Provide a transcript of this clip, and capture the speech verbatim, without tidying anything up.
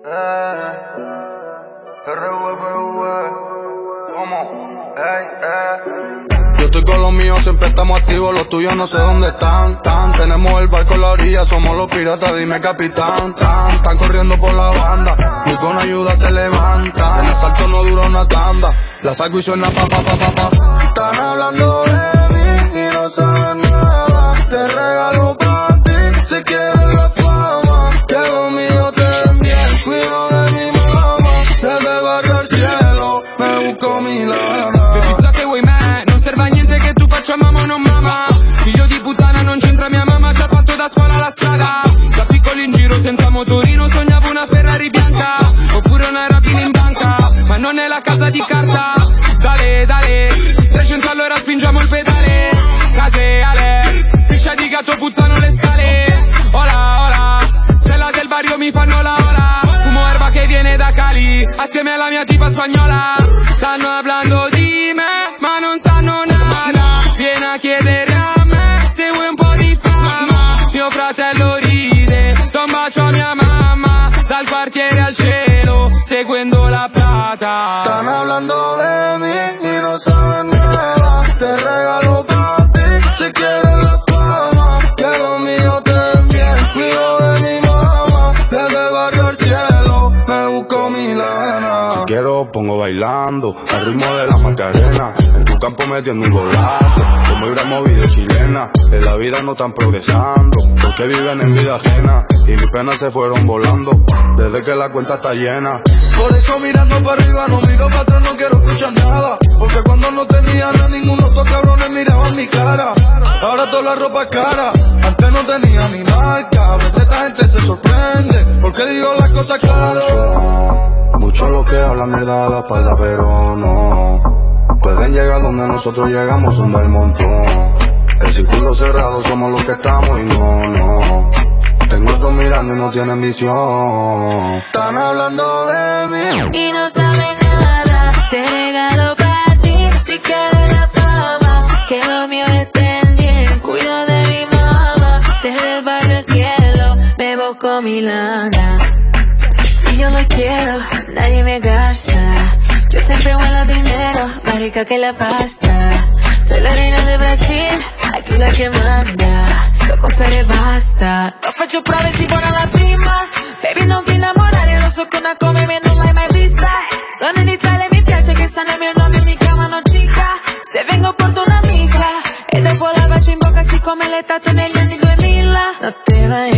Eh, R U F V, ¿cómo? Ey, eh. Yo estoy con los míos, siempre estamos activos, los tuyos no sé dónde están, tan. Tenemos el barco en la orilla, somos los piratas, dime capitán, tan. Están corriendo por la banda, y con ayuda se levanta. El asalto no dura una tanda, la saco y suena pa pa pa pa pa. Están hablando de mí y no saben nada, te regalo pa' ti, si quieres la fama. Que lo mío te den bien, cuido de mi mamá. Desde barrio al cielo, me busco mi lana. Niente che tu faccia mamma o non mamma. Figlio di puttana non c'entra mia mamma, ci ha fatto da scuola la strada. Da piccolo in giro senza motorino sognavo una Ferrari bianca, oppure una rapina in banca, ma non è la casa di carta. Dale, dale, trecento all'ora spingiamo il pedale. Case, ale, piscia di gatto puzzano le scale. Ola, ola, stella del barrio mi fanno la ola. Fumo erba che viene da Cali, assieme alla mia tipa spagnola. Stanno hablando di me, ma non sanno nada. Vieni a chiedere a me se vuoi un po' di fama. Mio fratello ride, do un bacio a mia mamma. Dal quartiere al cielo, seguendo la plata. Están hablando de mí y no saben nada, te regalo pa' ti, si quieres la fama. Que lo mío te den bien, cuido de mi mamá. Desde el barrio al cielo, me busco mi lana. Si quiero pongo bailando, al ritmo de la Macarena. En tu campo metiendo un golazo, como Ibrahimovic chilena. En la vida no están progresando, porque viven en vida ajena. Y mis penas se fueron volando, desde que la cuenta está llena. Por eso mirando para arriba, no miro para atrás, no quiero escuchar nada. Porque cuando no tenía nada, ninguno de estos cabrones miraban mi cara. Ahora toda la ropa es cara, antes no tenía ni marca. A veces esta gente se sorprende, porque digo las cosas claras. Muchos lo que hablan mierda a la espalda, pero no pueden llegar donde nosotros llegamos, son del montón. El círculo cerrado, somos los que estamos y no, no. Tengo estos mirando y no tienen visión. Están hablando de mí y no saben nada, te regalo para ti, si quieres la fama. Que lo mío estén bien, cuido de mi mamá. Desde el barrio al cielo, me busco mi lana. Si yo lo quiero, nadie me gasta. Yo siempre huelo dinero, más rica que la pasta. Soy la reina de Brasil, aquí la que manda. Sto cosa ne basta. Non faccio prove, si buona la prima. Baby, non ti innamorare, lo so che una come me non l'hai mai vista. Sono in Italia, mi piace che sanno il mio nome e mi chiamano chica. Se vengo porto un'amica e dopo la bacio in bocca, siccome l'hai fatto negli anni duemila. No te va